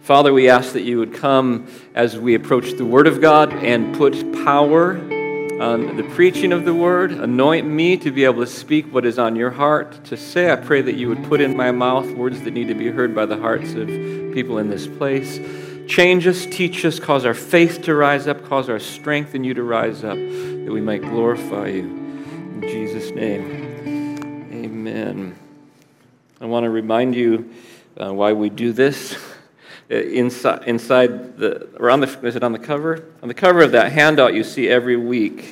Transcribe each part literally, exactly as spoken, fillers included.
Father, we ask that you would come as we approach the Word of God and put power on the preaching of the Word. Anoint me to be able to speak what is on your heart to say. I pray that you would put in my mouth words that need to be heard by the hearts of people in this place. Change us, teach us, cause our faith to rise up, cause our strength in you to rise up, that we might glorify you. In Jesus' name, amen. I want to remind you uh, why we do this. Inside, inside the, or on the, is it on the cover? On the cover of that handout you see every week,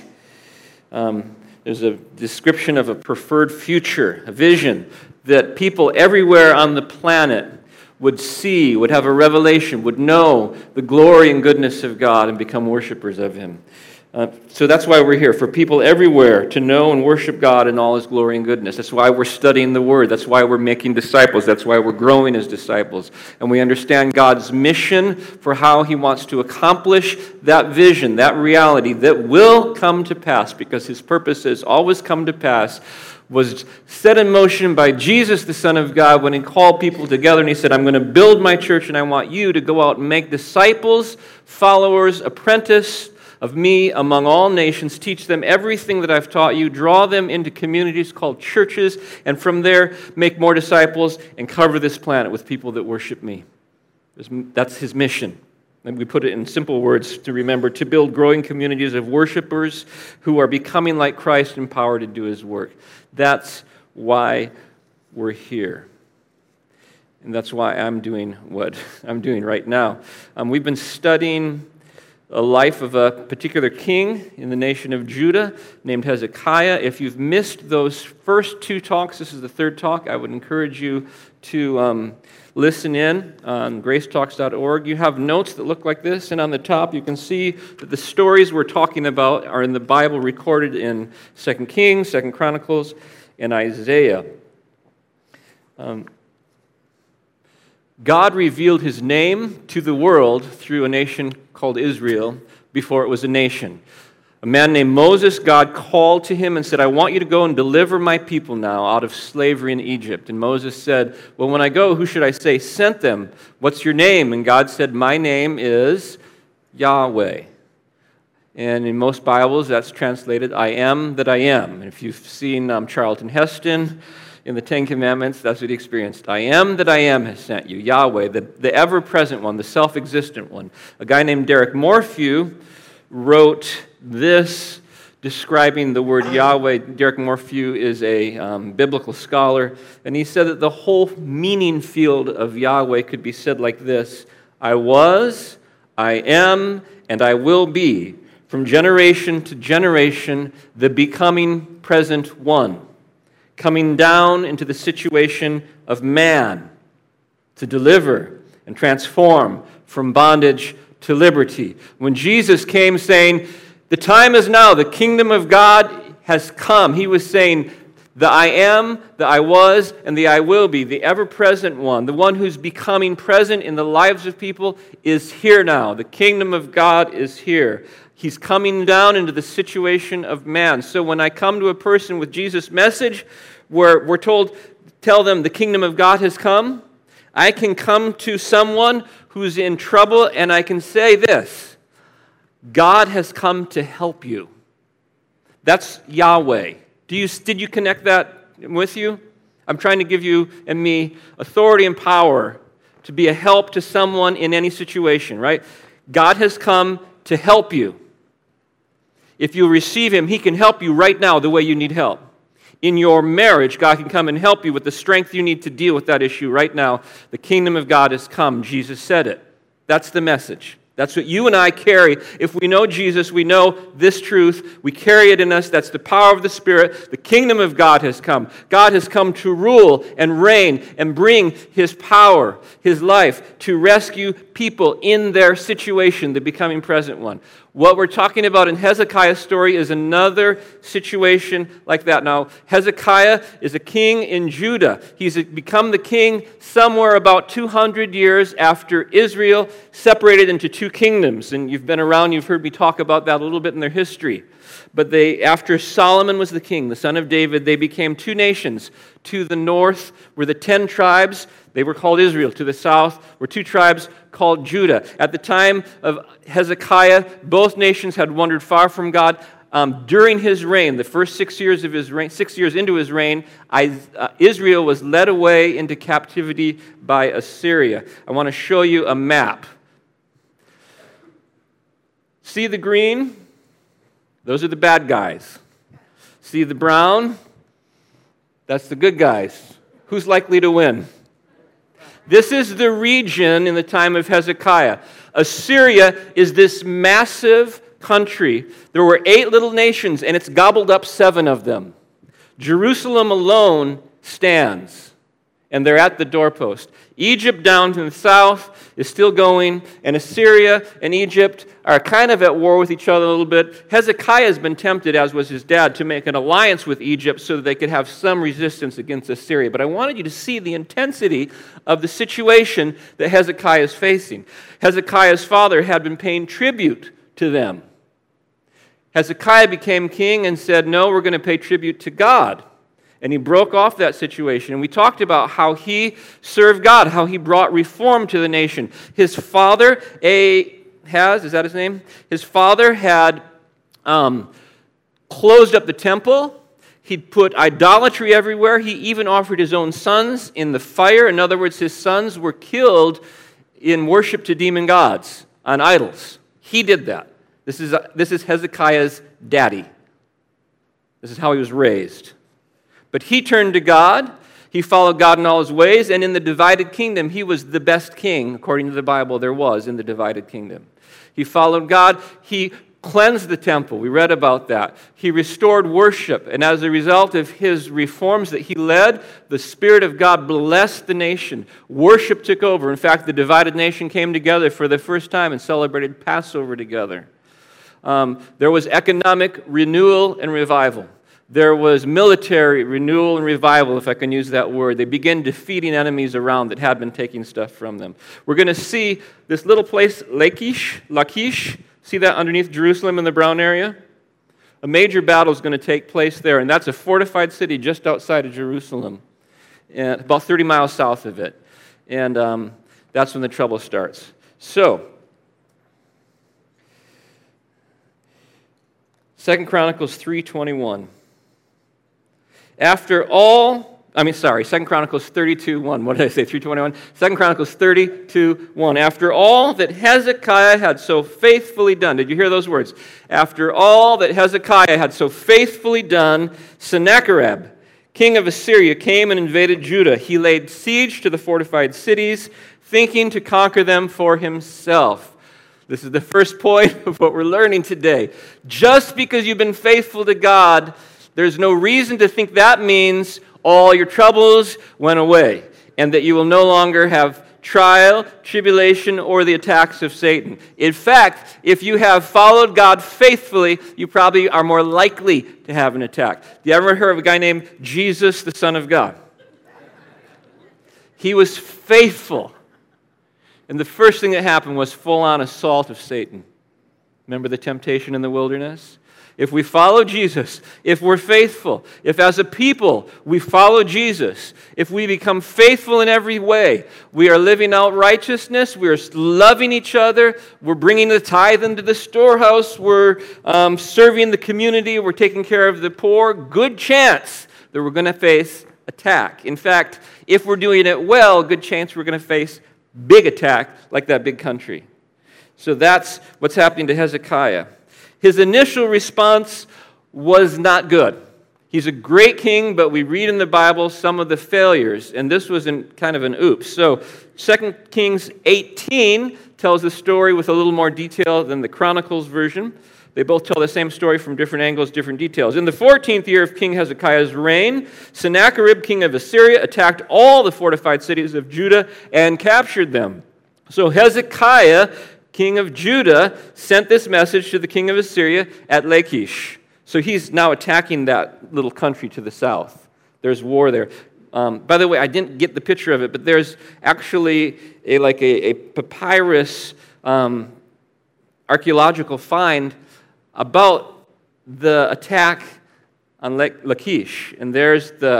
um, there's a description of a preferred future, a vision that people everywhere on the planet would see, would have a revelation, would know the glory and goodness of God and become worshipers of Him. Uh, so that's why we're here, for people everywhere to know and worship God in all His glory and goodness. That's why we're studying the Word. That's why we're making disciples. That's why we're growing as disciples. And we understand God's mission for how He wants to accomplish that vision, that reality that will come to pass, because His purposes always come to pass, was set in motion by Jesus, the Son of God, when He called people together and He said, I'm going to build my church and I want you to go out and make disciples, followers, apprentices of me among all nations, teach them everything that I've taught you, draw them into communities called churches, and from there make more disciples and cover this planet with people that worship me. That's His mission. And we put it in simple words to remember, to build growing communities of worshipers who are becoming like Christ, empowered to do His work. That's why we're here. And that's why I'm doing what I'm doing right now. Um, we've been studying a life of a particular king in the nation of Judah named Hezekiah. If you've missed those first two talks, this is the third talk, I would encourage you to um, listen in on grace talks dot org. You have notes that look like this, and on the top you can see that the stories we're talking about are in the Bible, recorded in Second Kings, Second Chronicles, and Isaiah. Um, God revealed His name to the world through a nation called Israel before it was a nation. A man named Moses, God called to him and said, I want you to go and deliver my people now out of slavery in Egypt. And Moses said, well, when I go, who should I say sent them? What's your name? And God said, my name is Yahweh. And in most Bibles, that's translated, I am that I am. And if you've seen um, Charlton Heston in the Ten Commandments, that's what he experienced. I am that I am has sent you, Yahweh, the, the ever-present one, the self-existent one. A guy named Derek Morphew wrote this describing the word Yahweh. Derek Morphew is a um, biblical scholar, and he said that the whole meaning field of Yahweh could be said like this: I was, I am, and I will be, from generation to generation, the becoming present one, coming down into the situation of man to deliver and transform from bondage to liberty. When Jesus came saying, the time is now, the kingdom of God has come, He was saying, the I am, the I was, and the I will be, the ever-present one, the one who's becoming present in the lives of people, is here now. The kingdom of God is here. He's coming down into the situation of man. So when I come to a person with Jesus' message, where we're told, tell them the kingdom of God has come, I can come to someone who's in trouble and I can say this: God has come to help you. That's Yahweh. Do you, did you connect that with you? I'm trying to give you and me authority and power to be a help to someone in any situation, right? God has come to help you. If you receive Him, He can help you right now the way you need help. In your marriage, God can come and help you with the strength you need to deal with that issue right now. The kingdom of God has come. Jesus said it. That's the message. That's what you and I carry. If we know Jesus, we know this truth. We carry it in us. That's the power of the Spirit. The kingdom of God has come. God has come to rule and reign and bring His power, His life, to rescue people in their situation, the becoming present one. What we're talking about in Hezekiah's story is another situation like that. Now, Hezekiah is a king in Judah. He's become the king somewhere about two hundred years after Israel separated into two kingdoms. And you've been around, you've heard me talk about that a little bit in their history. But they, after Solomon was the king, the son of David, they became two nations. To the north were the ten tribes They were called Israel. To the south were two tribes called Judah. At the time of Hezekiah, both nations had wandered far from God. Um, during his reign, the first six years of his reign, six years into his reign, I, uh, Israel was led away into captivity by Assyria. I want to show you a map. See the green? Those are the bad guys. See the brown? That's the good guys. Who's likely to win? This is the region in the time of Hezekiah. Assyria is this massive country. There were eight little nations, and it's gobbled up seven of them. Jerusalem alone stands, and they're at the doorpost. Egypt down to the south is still going, and Assyria and Egypt are kind of at war with each other a little bit. Hezekiah has been tempted, as was his dad, to make an alliance with Egypt so that they could have some resistance against Assyria. But I wanted you to see the intensity of the situation that Hezekiah is facing. Hezekiah's father had been paying tribute to them. Hezekiah became king and said, no, we're going to pay tribute to God. And he broke off that situation. And we talked about how he served God, how he brought reform to the nation. His father, Ahaz, is that his name? His father had um, closed up the temple. He'd put idolatry everywhere. He even offered his own sons in the fire. In other words, his sons were killed in worship to demon gods, on idols. He did that. This is, this is Hezekiah's daddy. This is how he was raised. But he turned to God. He followed God in all his ways. And in the divided kingdom, he was the best king, according to the Bible, there was in the divided kingdom. He followed God. He cleansed the temple. We read about that. He restored worship. And as a result of his reforms that he led, the Spirit of God blessed the nation. Worship took over. In fact, the divided nation came together for the first time and celebrated Passover together. Um, there was economic renewal and revival. There was military renewal and revival, if I can use that word. They began defeating enemies around that had been taking stuff from them. We're going to see this little place, Lachish, Lachish. See that underneath Jerusalem in the brown area? A major battle is going to take place there, and that's a fortified city just outside of Jerusalem, and about thirty miles south of it. And um, that's when the trouble starts. So, Second Chronicles three twenty-one. After all, I mean, sorry, Second Chronicles thirty-two one. What did I say, three twenty-one? Second Chronicles thirty-two one. After all that Hezekiah had so faithfully done, did you hear those words? After all that Hezekiah had so faithfully done, Sennacherib, king of Assyria, came and invaded Judah. He laid siege to the fortified cities, thinking to conquer them for himself. This is the first point of what we're learning today. Just because you've been faithful to God, there's no reason to think that means all your troubles went away and that you will no longer have trial, tribulation, or the attacks of Satan. In fact, if you have followed God faithfully, you probably are more likely to have an attack. Do you ever heard of a guy named Jesus, the Son of God? He was faithful. And the first thing that happened was full-on assault of Satan. Remember the temptation in the wilderness? If we follow Jesus, if we're faithful, if as a people we follow Jesus, if we become faithful in every way, we are living out righteousness, we are loving each other, we're bringing the tithe into the storehouse, we're um, serving the community, we're taking care of the poor, good chance that we're going to face attack. In fact, if we're doing it well, good chance we're going to face big attack like that big country. So that's what's happening to Hezekiah. His initial response was not good. He's a great king, but we read in the Bible some of the failures, and this was in kind of an oops. So Second Kings eighteen tells the story with a little more detail than the Chronicles version. They both tell the same story from different angles, different details. In the fourteenth year of King Hezekiah's reign, Sennacherib, king of Assyria, attacked all the fortified cities of Judah and captured them. So Hezekiah, king of Judah, sent this message to the king of Assyria at Lachish. So he's now attacking that little country to the south. There's war there. Um, by the way, I didn't get the picture of it, but there's actually a, like a, a papyrus um, archaeological find about the attack on Lachish. And there's the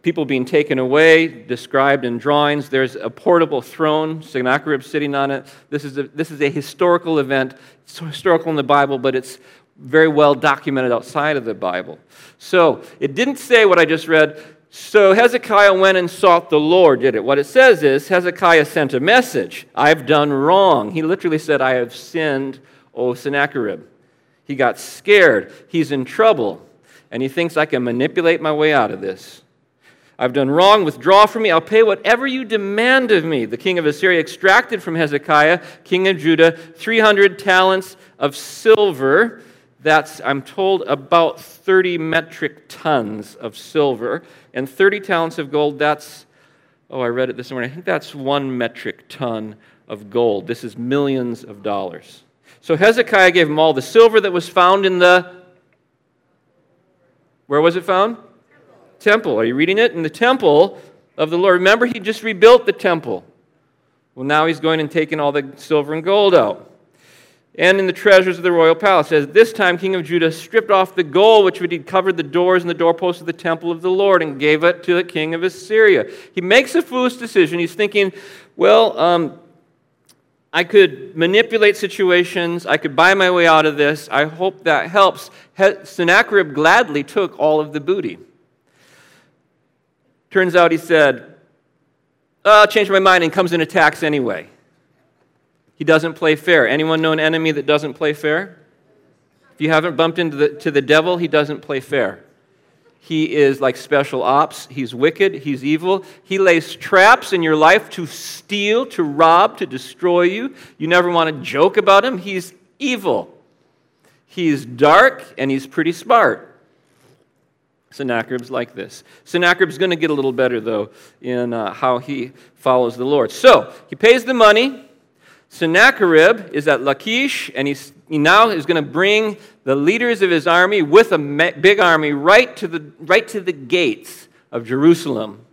people being taken away, described in drawings. There's a portable throne, Sennacherib sitting on it. This is a, this is a historical event. It's historical in the Bible, but it's very well documented outside of the Bible. So it didn't say what I just read. So Hezekiah went and sought the Lord, did it? What it says is Hezekiah sent a message. I've done wrong. He literally said, I have sinned, O Sennacherib. He got scared. He's in trouble. And he thinks I can manipulate my way out of this. I've done wrong. Withdraw from me. I'll pay whatever you demand of me. The king of Assyria extracted from Hezekiah, king of Judah, three hundred talents of silver. That's, I'm told, about thirty metric tons of silver. And thirty talents of gold, that's, oh, I read it this morning. I think that's one metric ton of gold. This is millions of dollars. So Hezekiah gave him all the silver that was found in the, where was it found? Temple. Are you reading it? In the temple of the Lord. Remember, he just rebuilt the temple. Well, now he's going and taking all the silver and gold out. And in the treasures of the royal palace. It says, this time King of Judah stripped off the gold which had covered the doors and the doorposts of the temple of the Lord and gave it to the king of Assyria. He makes a foolish decision. He's thinking, well, um, I could manipulate situations. I could buy my way out of this. I hope that helps. Sennacherib gladly took all of the booty. Turns out he said, oh, I'll change my mind, and comes and attacks anyway. He doesn't play fair. Anyone know an enemy that doesn't play fair? If you haven't bumped into the, to the devil, he doesn't play fair. He is like special ops. He's wicked. He's evil. He lays traps in your life to steal, to rob, to destroy you. You never want to joke about him. He's evil. He's dark, and he's pretty smart. Sennacherib's like this. Sennacherib's going to get a little better, though, in uh, how he follows the Lord. So, he pays the money. Sennacherib is at Lachish, and he's, he now is going to bring the leaders of his army with a big army right to the right to the gates of Jerusalem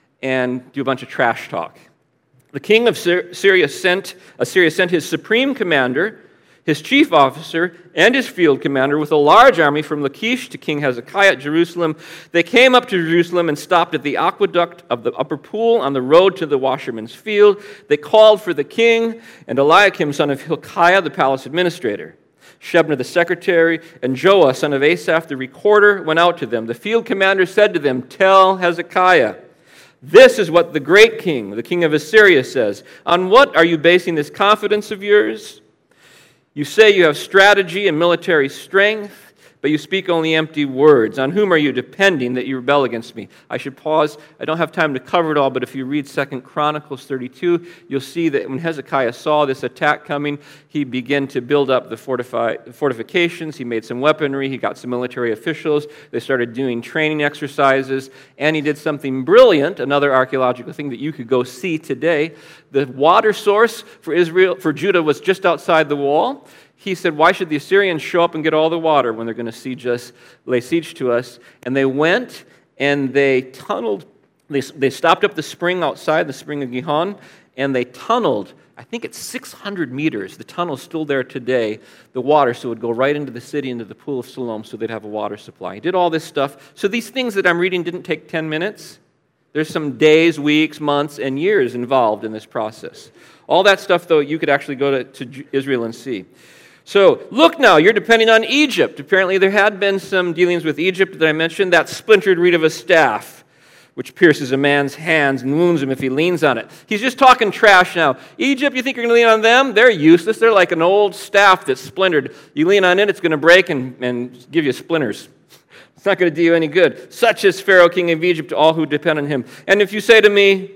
and do a bunch of trash talk. The king of Syria sent, Assyria sent his supreme commander, his chief officer, and his field commander with a large army from Lachish to King Hezekiah at Jerusalem. They came up to Jerusalem and stopped at the aqueduct of the upper pool on the road to the washerman's field. They called for the king and Eliakim, son of Hilkiah, the palace administrator. Shebna, the secretary, and Joah, son of Asaph, the recorder, went out to them. The field commander said to them, tell Hezekiah, this is what the great king, the king of Assyria, says. On what are you basing this confidence of yours? You say you have strategy and military strength, but you speak only empty words. On whom are you depending that you rebel against me? I should pause. I don't have time to cover it all, but if you read Second Chronicles thirty-two, you'll see that when Hezekiah saw this attack coming, he began to build up the fortifi- fortifications. He made some weaponry. He got some military officials. They started doing training exercises, and he did something brilliant, another archaeological thing that you could go see today. The water source for Israel, for Judah, was just outside the wall. He said, why should the Assyrians show up and get all the water when they're going to siege us, lay siege to us? And they went and they tunneled, they, they stopped up the spring outside, the spring of Gihon, and they tunneled, I think it's six hundred meters. The tunnel's still there today, the water, so it would go right into the city, into the pool of Siloam, so they'd have a water supply. He did all this stuff. So these things that I'm reading didn't take ten minutes. There's some days, weeks, months, and years involved in this process. All that stuff, though, you could actually go to, to Israel and see. So, look now, you're depending on Egypt. Apparently there had been some dealings with Egypt that I mentioned, that splintered reed of a staff, which pierces a man's hands and wounds him if he leans on it. He's just talking trash now. Egypt, you think you're going to lean on them? They're useless. They're like an old staff that's splintered. You lean on it, it's going to break and, and give you splinters. It's not going to do you any good. Such is Pharaoh, king of Egypt, to all who depend on him. And if you say to me,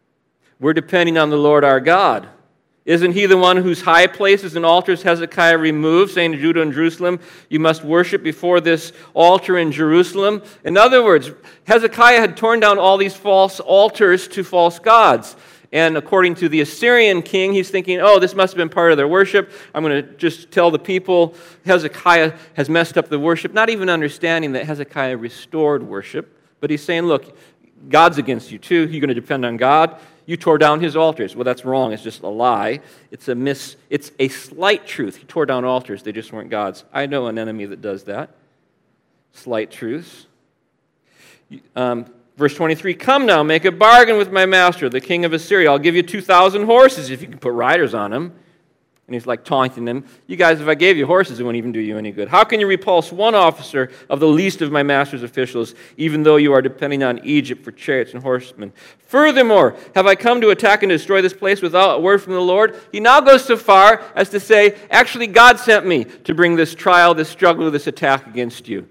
we're depending on the Lord our God, isn't he the one whose high places and altars Hezekiah removed, saying to Judah and Jerusalem, you must worship before this altar in Jerusalem? In other words, Hezekiah had torn down all these false altars to false gods. And according to the Assyrian king, he's thinking, oh, this must have been part of their worship. I'm going to just tell the people Hezekiah has messed up the worship, not even understanding that Hezekiah restored worship. But he's saying, look, God's against you too. You're going to depend on God. You tore down his altars. Well, that's wrong. It's just a lie. It's a mis. It's a slight truth. He tore down altars. They just weren't God's. I know an enemy that does that. Slight truths. Um, Verse twenty-three, come now, make a bargain with my master, the king of Assyria. I'll give you two thousand horses if you can put riders on them. And he's like taunting them. You guys, if I gave you horses, it wouldn't even do you any good. How can you repulse one officer of the least of my master's officials, even though you are depending on Egypt for chariots and horsemen? Furthermore, have I come to attack and destroy this place without a word from the Lord? He now goes so far as to say, actually, God sent me to bring this trial, this struggle, this attack against you.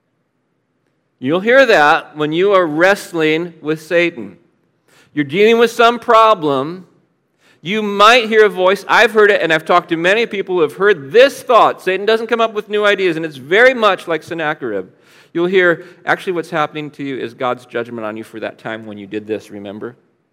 You'll hear that when you are wrestling with Satan. You're dealing with some problem. You might hear a voice. I've heard it, and I've talked to many people who have heard this thought. Satan doesn't come up with new ideas, and it's very much like Sennacherib. You'll hear, actually what's happening to you is God's judgment on you for that time when you did this, remember?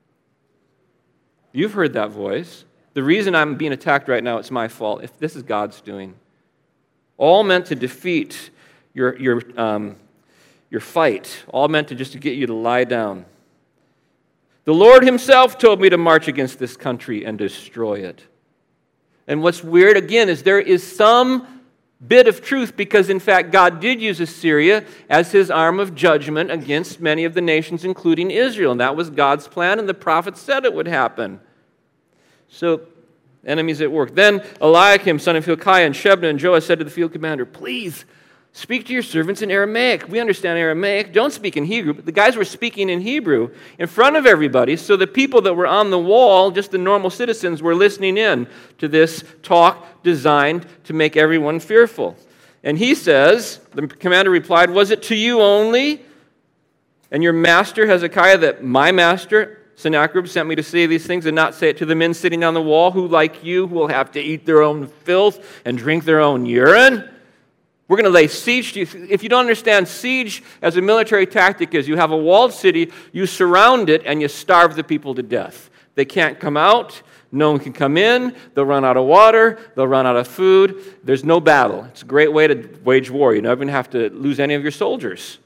You've heard that voice. The reason I'm being attacked right now, it's my fault. If this is God's doing. All meant to defeat your, your, um, your fight. All meant to just to get you to lie down. The Lord himself told me to march against this country and destroy it. And what's weird, again, is there is some bit of truth because, in fact, God did use Assyria as his arm of judgment against many of the nations, including Israel. And that was God's plan, and the prophet said it would happen. So, enemies at work. Then Eliakim, son of Hilkiah, and Shebna and Joash said to the field commander, please, speak to your servants in Aramaic. We understand Aramaic. Don't speak in Hebrew. But the guys were speaking in Hebrew in front of everybody, so the people that were on the wall, just the normal citizens, were listening in to this talk designed to make everyone fearful. And he says, the commander replied, was it to you only and your master Hezekiah that my master Sennacherib sent me to say these things and not say it to the men sitting on the wall who, like you, will have to eat their own filth and drink their own urine? We're going to lay siege to you. If you don't understand, siege as a military tactic is you have a walled city, you surround it, and you starve the people to death. They can't come out. No one can come in. They'll run out of water. They'll run out of food. There's no battle. It's a great way to wage war. You don't even have to lose any of your soldiers.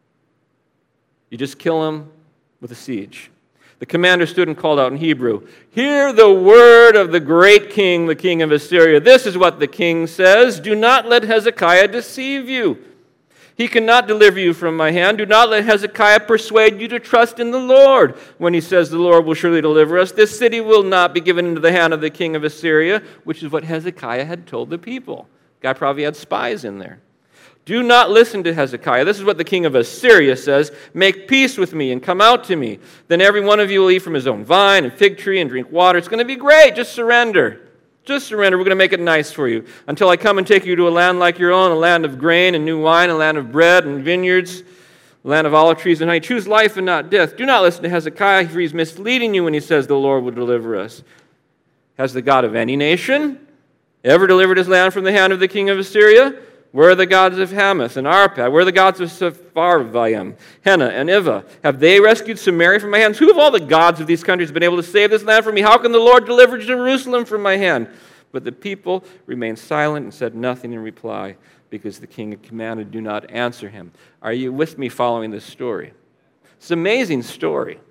You just kill them with a siege. The commander stood and called out in Hebrew, hear the word of the great king, the king of Assyria. This is what the king says. Do not let Hezekiah deceive you. He cannot deliver you from my hand. Do not let Hezekiah persuade you to trust in the Lord. When he says the Lord will surely deliver us, this city will not be given into the hand of the king of Assyria, which is what Hezekiah had told the people. Guy probably had spies in there. Do not listen to Hezekiah. This is what the king of Assyria says. Make peace with me and come out to me. Then every one of you will eat from his own vine and fig tree and drink water. It's going to be great. Just surrender. Just surrender. We're going to make it nice for you. Until I come and take you to a land like your own, a land of grain and new wine, a land of bread and vineyards, a land of olive trees and honey. Choose life and not death. Do not listen to Hezekiah, for he's misleading you when he says the Lord will deliver us. Has the God of any nation ever delivered his land from the hand of the king of Assyria? Where are the gods of Hamath and Arpad? Where are the gods of Sepharvaim, Hena, and Ivah? Have they rescued Samaria from my hands? Who of all the gods of these countries have been able to save this land from me? How can the Lord deliver Jerusalem from my hand? But the people remained silent and said nothing in reply, because the king had commanded, do not answer him. Are you with me following this story? It's an amazing story.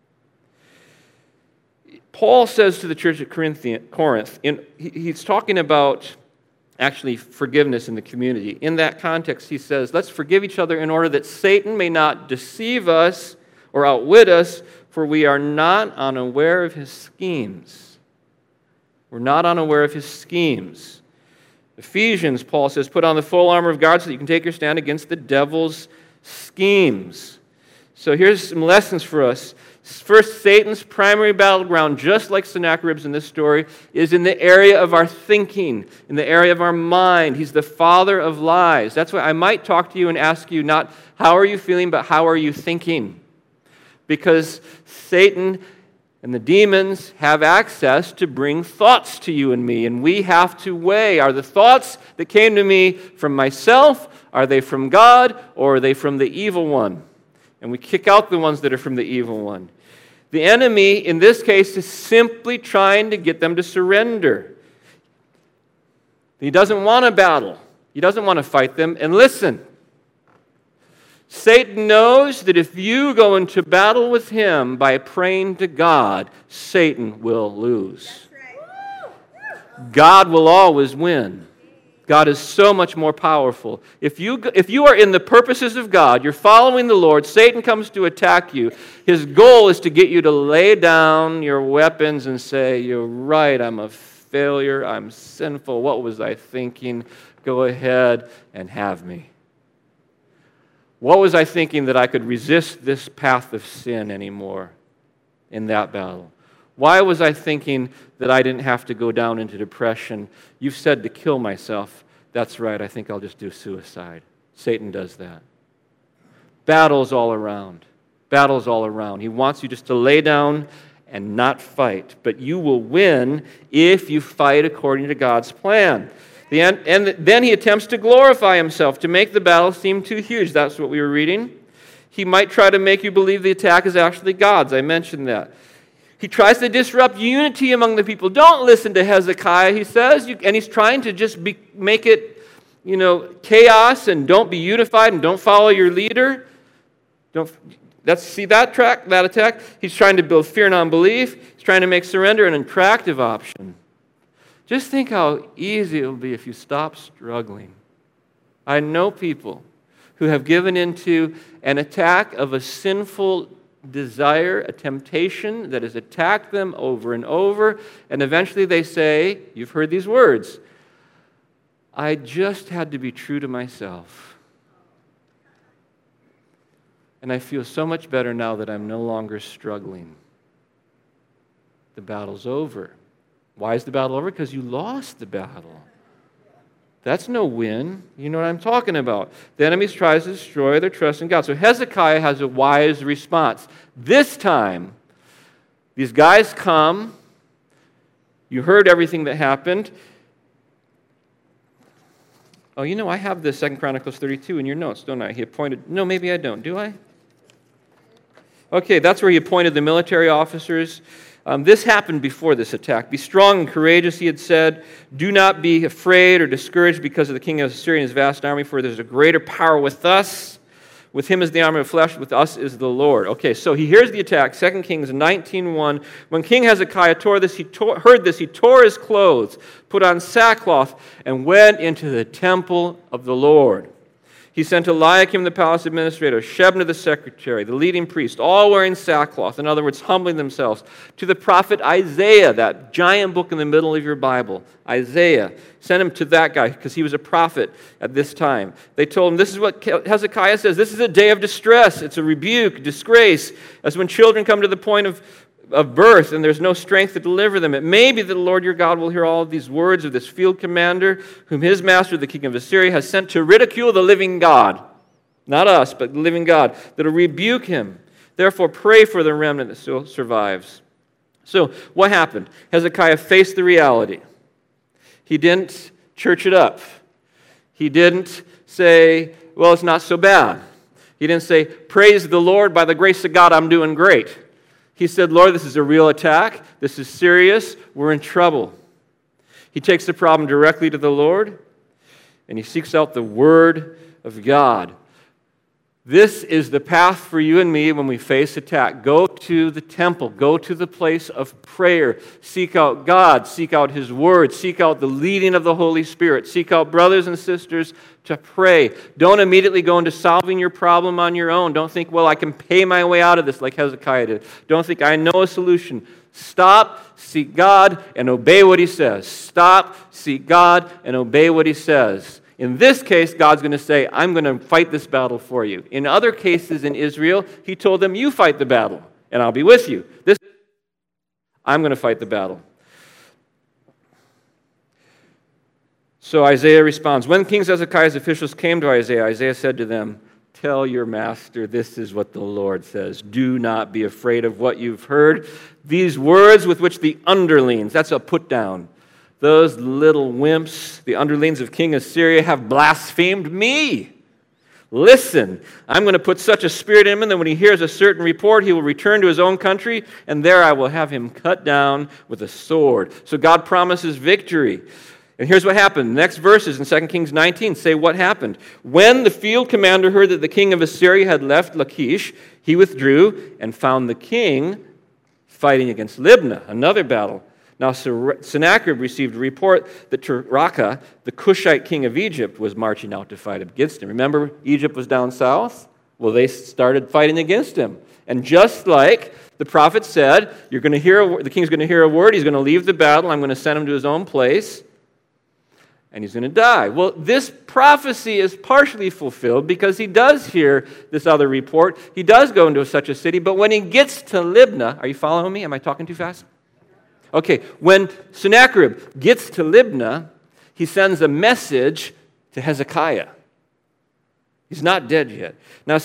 Paul says to the church at Corinth, in, he's talking about actually forgiveness in the community. In that context, he says, let's forgive each other in order that Satan may not deceive us or outwit us, for we are not unaware of his schemes. We're not unaware of his schemes. Ephesians, Paul says, put on the full armor of God so that you can take your stand against the devil's schemes. So here's some lessons for us. First, Satan's primary battleground, just like Sennacherib's in this story, is in the area of our thinking, in the area of our mind. He's the father of lies. That's why I might talk to you and ask you not how are you feeling, but how are you thinking? Because Satan and the demons have access to bring thoughts to you and me, and we have to weigh, are the thoughts that came to me from myself, are they from God, or are they from the evil one? And we kick out the ones that are from the evil one. The enemy, in this case, is simply trying to get them to surrender. He doesn't want to battle. He doesn't want to fight them. And listen, Satan knows that if you go into battle with him by praying to God, Satan will lose. God will always win. God is so much more powerful. If you, if you are in the purposes of God, you're following the Lord, Satan comes to attack you, his goal is to get you to lay down your weapons and say, you're right, I'm a failure, I'm sinful, what was I thinking? Go ahead and have me. What was I thinking that I could resist this path of sin anymore in that battle? Why was I thinking that I didn't have to go down into depression? You've said to kill myself. That's right, I think I'll just do suicide. Satan does that. Battles all around. Battles all around. He wants you just to lay down and not fight. But you will win if you fight according to God's plan. The end, and then he attempts to glorify himself, to make the battle seem too huge. That's what we were reading. He might try to make you believe the attack is actually God's. I mentioned that. He tries to disrupt unity among the people. Don't listen to Hezekiah, he says. You, and he's trying to just be, make it, you know, chaos and don't be unified and don't follow your leader. Don't that's, see that track, that attack? He's trying to build fear and unbelief. He's trying to make surrender an attractive option. Just think how easy it will be if you stop struggling. I know people who have given into an attack of a sinful desire, a temptation that has attacked them over and over, and eventually they say, you've heard these words, I just had to be true to myself. And I feel so much better now that I'm no longer struggling. The battle's over. Why is the battle over? Because you lost the battle. That's no win. You know what I'm talking about. The enemy tries to destroy their trust in God. So Hezekiah has a wise response. This time, these guys come. You heard everything that happened. Oh, you know, I have the Second Chronicles thirty-two in your notes, don't I? He appointed... No, maybe I don't. Do I? Okay, that's where he appointed the military officers. Um, this happened before this attack. Be strong and courageous, he had said. Do not be afraid or discouraged because of the king of Assyria and his vast army, for there's a greater power with us. With him is the arm of flesh, with us is the Lord. Okay, so he hears the attack, Second Kings nineteen one. When King Hezekiah tore this, he tore, heard this, he tore his clothes, put on sackcloth, and went into the temple of the Lord. He sent Eliakim, the palace administrator, Shebna, the secretary, the leading priest, all wearing sackcloth, in other words, humbling themselves, to the prophet Isaiah, that giant book in the middle of your Bible. Isaiah. Sent him to that guy because he was a prophet at this time. They told him, this is what Hezekiah says, this is a day of distress. It's a rebuke, disgrace, as when children come to the point of of birth, and there's no strength to deliver them. It may be that the Lord your God will hear all of these words of this field commander, whom his master, the king of Assyria, has sent to ridicule the living God. Not us, but the living God, that will rebuke him. Therefore, pray for the remnant that still survives. So, what happened? Hezekiah faced the reality. He didn't church it up. He didn't say, well, it's not so bad. He didn't say, praise the Lord, by the grace of God, I'm doing great. He said, Lord, this is a real attack. This is serious. We're in trouble. He takes the problem directly to the Lord, and he seeks out the Word of God. This is the path for you and me when we face attack. Go to the temple. Go to the place of prayer. Seek out God. Seek out His Word. Seek out the leading of the Holy Spirit. Seek out brothers and sisters to pray. Don't immediately go into solving your problem on your own. Don't think, well, I can pay my way out of this like Hezekiah did. Don't think, I know a solution. Stop, seek God, and obey what He says. Stop, seek God, and obey what He says. In this case, God's going to say, I'm going to fight this battle for you. In other cases in Israel, He told them, you fight the battle, and I'll be with you. This, I'm going to fight the battle. So Isaiah responds, when King Hezekiah's officials came to Isaiah, Isaiah said to them, tell your master, this is what the Lord says. Do not be afraid of what you've heard. These words with which the underlings, that's a put down, those little wimps, the underlings of King Assyria, have blasphemed me. Listen, I'm going to put such a spirit in him that when he hears a certain report, he will return to his own country, and there I will have him cut down with a sword. So God promises victory. And here's what happened. The next verses in Second Kings nineteen say what happened. When the field commander heard that the king of Assyria had left Lachish, he withdrew and found the king fighting against Libnah, another battle. Now Sennacherib received a report that Tirhakah, the Cushite king of Egypt, was marching out to fight against him. Remember, Egypt was down south? Well, they started fighting against him. And just like the prophet said, you're going to hear a, the king's going to hear a word, he's going to leave the battle, I'm going to send him to his own place, and he's going to die. Well, this prophecy is partially fulfilled because he does hear this other report. He does go into such a city, but when he gets to Libnah, are you following me? Am I talking too fast? Okay, when Sennacherib gets to Libnah, he sends a message to Hezekiah. He's not dead yet. Now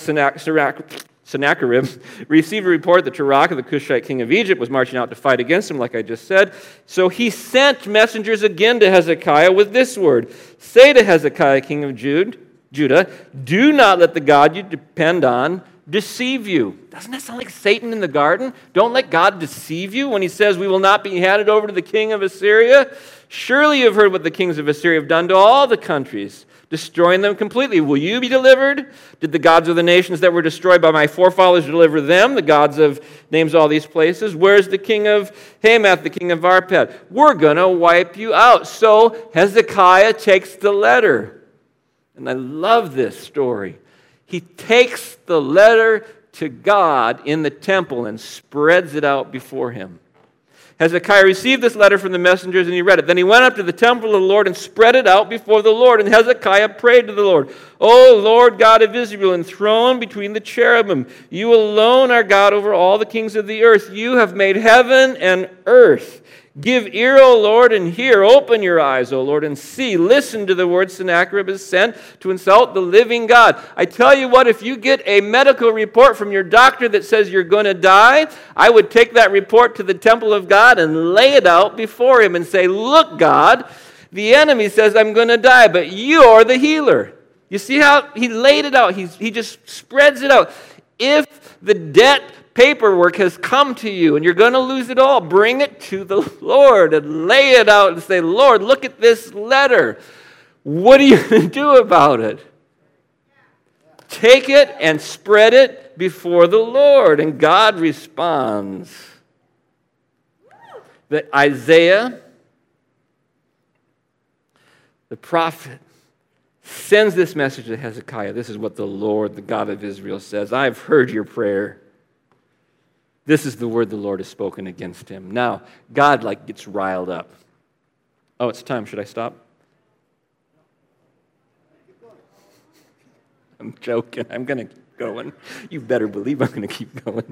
Sennacherib received a report that Tirhakah, the Cushite king of Egypt, was marching out to fight against him, like I just said. So he sent messengers again to Hezekiah with this word. Say to Hezekiah, king of Judah, do not let the God you depend on deceive you. Doesn't that sound like Satan in the garden? Don't let God deceive you when he says we will not be handed over to the king of Assyria. Surely you have heard what the kings of Assyria have done to all the countries, destroying them completely. Will you be delivered? Did the gods of the nations that were destroyed by my forefathers deliver them? The gods of names all these places. Where's the king of Hamath, the king of Arpad? We're going to wipe you out. So Hezekiah takes the letter. And I love this story. He takes the letter to God in the temple and spreads it out before him. Hezekiah received this letter from the messengers and he read it. Then he went up to the temple of the Lord and spread it out before the Lord. And Hezekiah prayed to the Lord, O Lord God of Israel, enthroned between the cherubim, you alone are God over all the kings of the earth. You have made heaven and earth. Give ear, O Lord, and hear. Open your eyes, O Lord, and see. Listen to the words Sennacherib has sent to insult the living God. I tell you what, if you get a medical report from your doctor that says you're going to die, I would take that report to the temple of God and lay it out before him and say, look, God, the enemy says I'm going to die, but you're the healer. You see how he laid it out? He's, he just spreads it out. If the debt paperwork has come to you and you're going to lose it all, bring it to the Lord and lay it out and say, Lord, look at this letter. What are you going to do about it? Take it and spread it before the Lord. And God responds that Isaiah, the prophet, sends this message to Hezekiah. This is what the Lord, the God of Israel, says. I've heard your prayer. This is the word the Lord has spoken against him. Now, God like gets riled up. Oh, it's time. Should I stop? I'm joking. I'm going to keep going. You better believe I'm going to keep going.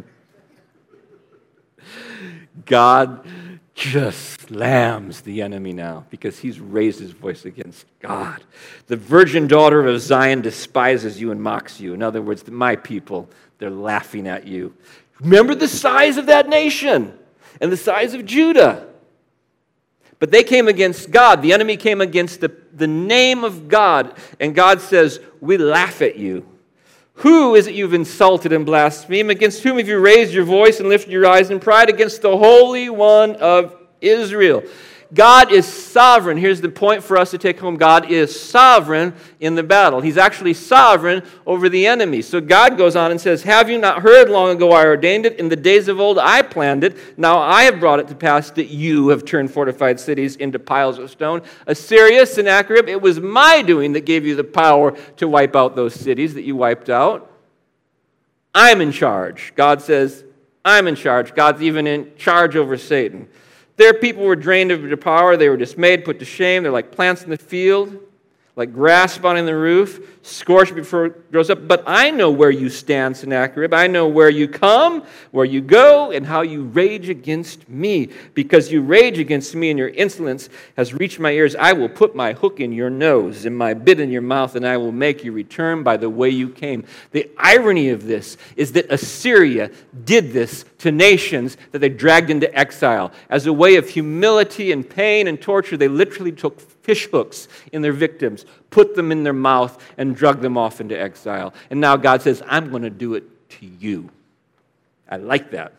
God just slams the enemy now because he's raised his voice against God. The virgin daughter of Zion despises you and mocks you. In other words, my people, they're laughing at you. Remember the size of that nation and the size of Judah. But they came against God. The enemy came against the, the name of God. And God says, we laugh at you. Who is it you've insulted and blasphemed? Against whom have you raised your voice and lifted your eyes in pride? Against the Holy One of Israel. God is sovereign. Here's the point for us to take home. God is sovereign in the battle. He's actually sovereign over the enemy. So God goes on and says, have you not heard long ago I ordained it? In the days of old I planned it. Now I have brought it to pass that you have turned fortified cities into piles of stone. Assyria, Sennacherib, it was my doing that gave you the power to wipe out those cities that you wiped out. I'm in charge. God says, I'm in charge. God's even in charge over Satan. Their people were drained of their power. They were dismayed, put to shame. They're like plants in the field, like grass spawning on the roof, scorched before it grows up. But I know where you stand, Sennacherib. I know where you come, where you go, and how you rage against me. Because you rage against me and your insolence has reached my ears, I will put my hook in your nose and my bit in your mouth, and I will make you return by the way you came. The irony of this is that Assyria did this to nations that they dragged into exile. As a way of humility and pain and torture, they literally took fish hooks in their victims, put them in their mouth, and drug them off into exile. And now God says, I'm going to do it to you. I like that.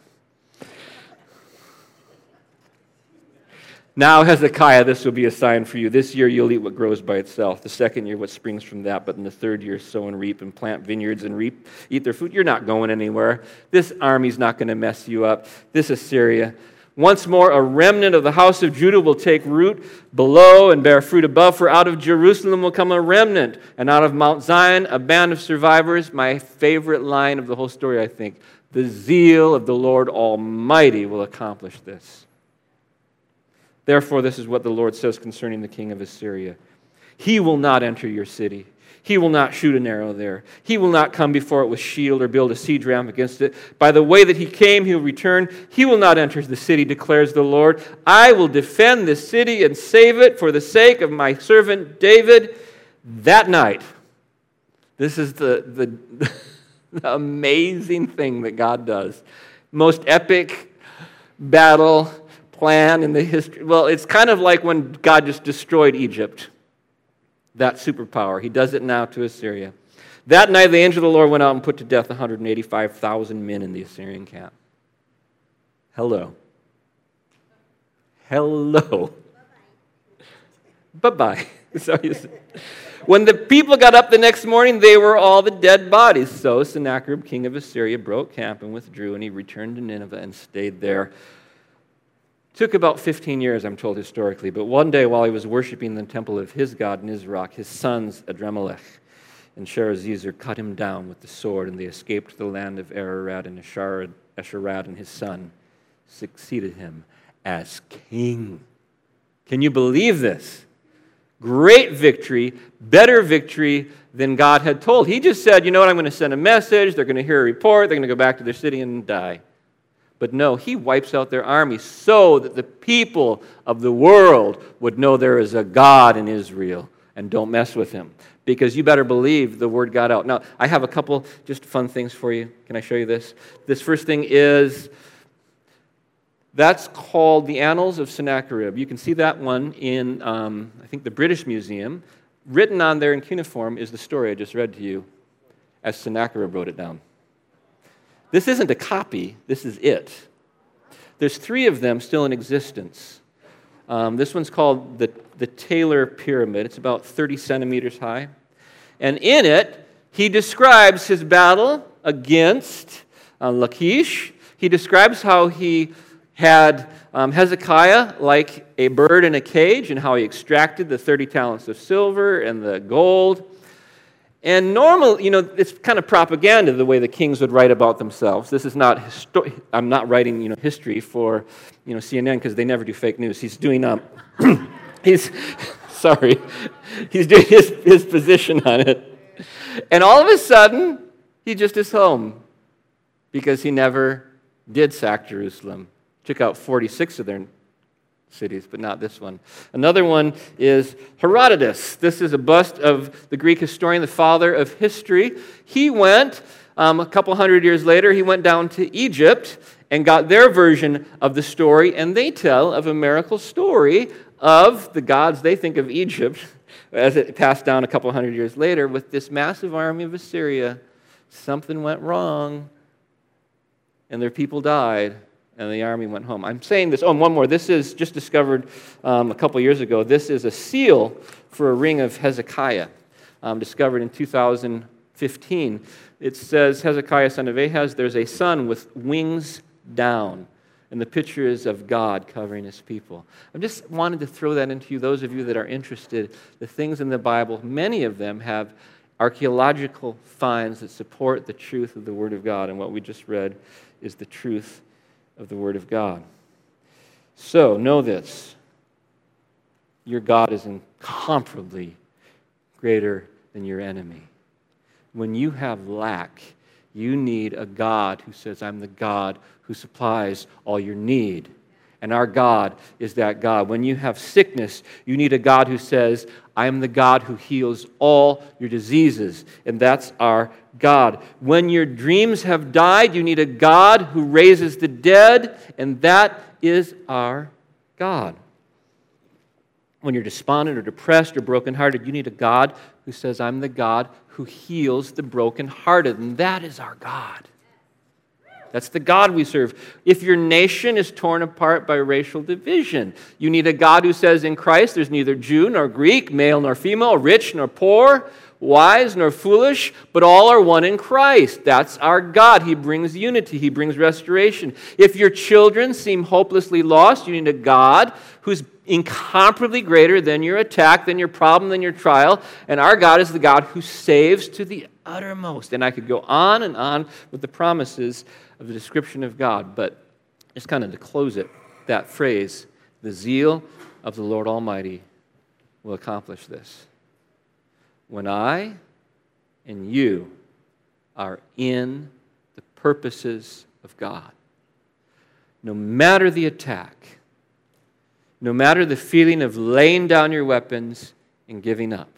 Now, Hezekiah, this will be a sign for you. This year you'll eat what grows by itself. The second year what springs from that. But in the third year sow and reap and plant vineyards and reap, eat their food. You're not going anywhere. This army's not going to mess you up. This Assyria Once more, a remnant of the house of Judah will take root below and bear fruit above, for out of Jerusalem will come a remnant, and out of Mount Zion a band of survivors. My favorite line of the whole story, I think. The zeal of the Lord Almighty will accomplish this. Therefore, this is what the Lord says concerning the king of Assyria. He will not enter your city. He will not shoot an arrow there. He will not come before it with shield or build a siege ram against it. By the way that he came, he will return. He will not enter the city, declares the Lord. I will defend this city and save it for the sake of my servant David. That night, this is the, the, the amazing thing that God does. Most epic battle plan in the history. Well, it's kind of like when God just destroyed Egypt. That superpower. He does it now to Assyria. That night the angel of the Lord went out and put to death one hundred eighty-five thousand men in the Assyrian camp. Hello. Hello. Bye-bye. So you see. When the people got up the next morning, they were all the dead bodies. So Sennacherib, king of Assyria, broke camp and withdrew, and he returned to Nineveh and stayed there. Took about fifteen years, I'm told historically, but one day while he was worshiping the temple of his god Nisroch, his sons Adremelech and Sharezer cut him down with the sword, and they escaped to the land of Ararat, and Esharad and his son succeeded him as king. Can you believe this? Great victory, better victory than God had told. He just said, you know what, I'm going to send a message, they're going to hear a report, they're going to go back to their city and die. But no, he wipes out their army so that the people of the world would know there is a God in Israel and don't mess with him. Because you better believe the word got out. Now, I have a couple just fun things for you. Can I show you this? This first thing is, that's called the Annals of Sennacherib. You can see that one in, um, I think, the British Museum. Written on there in cuneiform is the story I just read to you as Sennacherib wrote it down. This isn't a copy, this is it. There's three of them still in existence. Um, this one's called the, the Taylor Pyramid. It's about thirty centimeters high. And in it, he describes his battle against uh, Lachish. He describes how he had um, Hezekiah like a bird in a cage and how he extracted the thirty talents of silver and the gold. And normal, you know, it's kind of propaganda the way the kings would write about themselves. This is not, histo- I'm not writing, you know, history for, you know, C N N because they never do fake news. He's doing, um, he's, sorry, he's doing his, his position on it. And all of a sudden, he just is home because he never did sack Jerusalem. Took out forty-six of their cities, but not this one. Another one is Herodotus. This is a bust of the Greek historian, the father of history. He went, um, a couple hundred years later, he went down to Egypt and got their version of the story, and they tell of a miracle story of the gods they think of Egypt, as it passed down a couple hundred years later, with this massive army of Assyria. Something went wrong, and their people died. And the army went home. I'm saying this, oh, and one more. This is just discovered um, a couple years ago. This is a seal for a ring of Hezekiah, um, discovered in two thousand fifteen. It says, Hezekiah, son of Ahaz, there's a sun with wings down. And the picture is of God covering his people. I just wanted to throw that into you, those of you that are interested. The things in the Bible, many of them have archaeological finds that support the truth of the Word of God. And what we just read is the truth of the Word of God. So, know this. Your God is incomparably greater than your enemy. When you have lack, you need a God who says, I'm the God who supplies all your need. And our God is that God. When you have sickness, you need a God who says, I am the God who heals all your diseases. And that's our God. When your dreams have died, you need a God who raises the dead. And that is our God. When you're despondent or depressed or brokenhearted, you need a God who says, I'm the God who heals the brokenhearted. And that is our God. That's the God we serve. If your nation is torn apart by racial division, you need a God who says in Christ there's neither Jew nor Greek, male nor female, rich nor poor, wise nor foolish, but all are one in Christ. That's our God. He brings unity. He brings restoration. If your children seem hopelessly lost, you need a God who's incomparably greater than your attack, than your problem, than your trial. And our God is the God who saves to the uttermost. And I could go on and on with the promises of the description of God, but just kind of to close it, that phrase, the zeal of the Lord Almighty will accomplish this. When I and you are in the purposes of God, no matter the attack, no matter the feeling of laying down your weapons and giving up,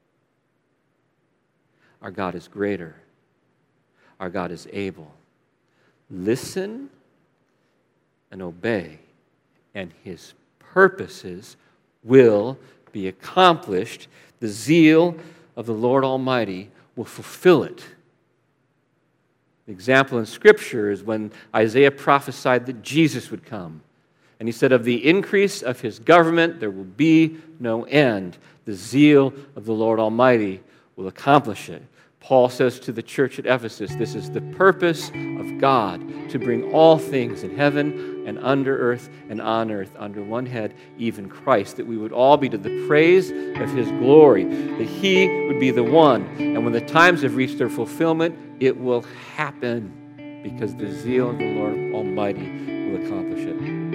our God is greater. Our God is able. Listen and obey, and His purposes will be accomplished. The zeal of the Lord Almighty will fulfill it. The example in Scripture is when Isaiah prophesied that Jesus would come. And he said, of the increase of His government there will be no end. The zeal of the Lord Almighty will accomplish it. Paul says to the church at Ephesus, this is the purpose of God, to bring all things in heaven and under earth and on earth under one head, even Christ, that we would all be to the praise of His glory, that He would be the one. And when the times have reached their fulfillment, it will happen because the zeal of the Lord Almighty will accomplish it.